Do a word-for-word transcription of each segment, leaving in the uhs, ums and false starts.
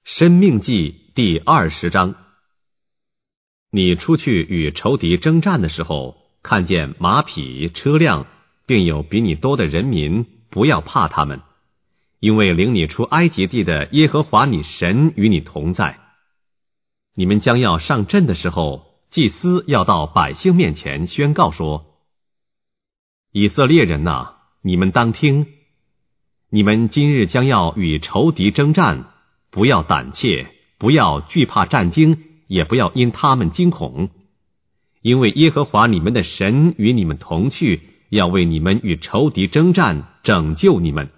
申命记第二十章。你出去与仇敌征战的时候，看见马匹、车辆，并有比你多的人民，不要怕他们，因为领你出埃及地的耶和华你神与你同在。你们将要上阵的时候，祭司要到百姓面前宣告说：以色列人哪，你们当听，你们今日将要与仇敌征战，不要胆怯，不要惧怕战惊，也不要因他们惊恐，因为耶和华你们的神与你们同去，要为你们与仇敌征战，拯救你们。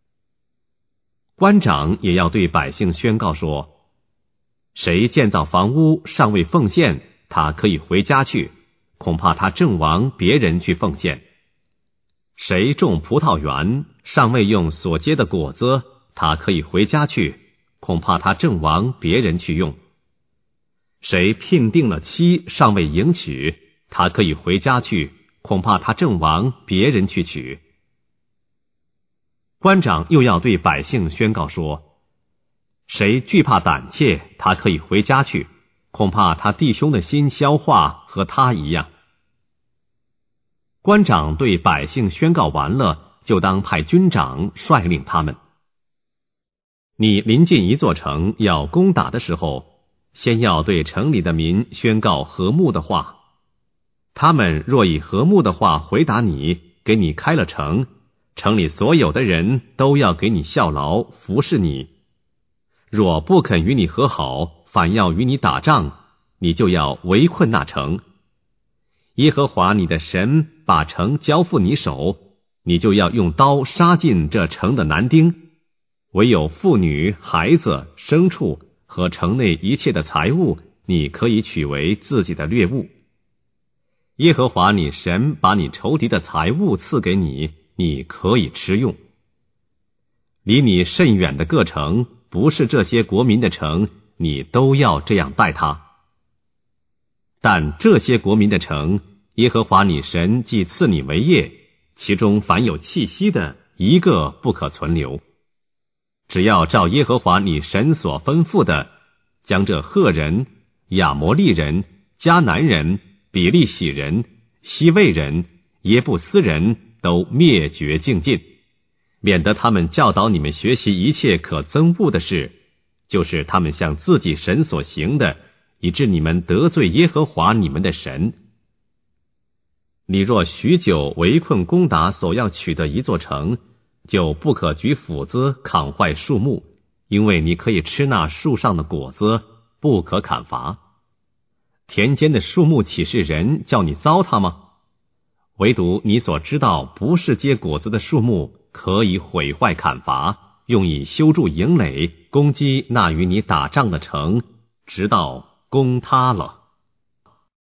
官长也要对百姓宣告说：谁建造房屋尚未奉献，他可以回家去，恐怕他阵亡别人去奉献。谁种葡萄园尚未用所结的果子，他可以回家去，恐怕他阵亡别人去用。谁聘定了妻尚未迎娶，他可以回家去，恐怕他阵亡别人去娶。官长又要对百姓宣告说：谁惧怕胆怯，他可以回家去，恐怕他弟兄的心消化和他一样。官长对百姓宣告完了，就当派军长率领他们。你临近一座城要攻打的时候，先要对城里的民宣告和睦的话。他们若以和睦的话回答你，给你开了城，城里所有的人都要给你效劳，服侍你。若不肯与你和好，反要与你打仗，你就要围困那城。耶和华你的神把城交付你手，你就要用刀杀尽这城的男丁，唯有妇女、孩子、牲畜和城内一切的财物，你可以取为自己的掠物。耶和华你神把你仇敌的财物赐给你，你可以吃用。离你甚远的各城，不是这些国民的城，你都要这样待他。但这些国民的城，耶和华你神既赐你为业，其中凡有气息的，一个不可存留。只要照耶和华你神所吩咐的，将这赫人、亚摩利人、迦南人、比利洗人、西魏人、耶布斯人都灭绝净尽，免得他们教导你们学习一切可憎恶的事，就是他们向自己神所行的，以致你们得罪耶和华你们的神。你若许久围困攻打所要取的一座城，就不可举斧子砍坏树木，因为你可以吃那树上的果子，不可砍伐。田间的树木岂是人叫你糟蹋吗？唯独你所知道不是结果子的树木，可以毁坏砍伐，用以修筑营垒，攻击那与你打仗的城，直到攻塌了。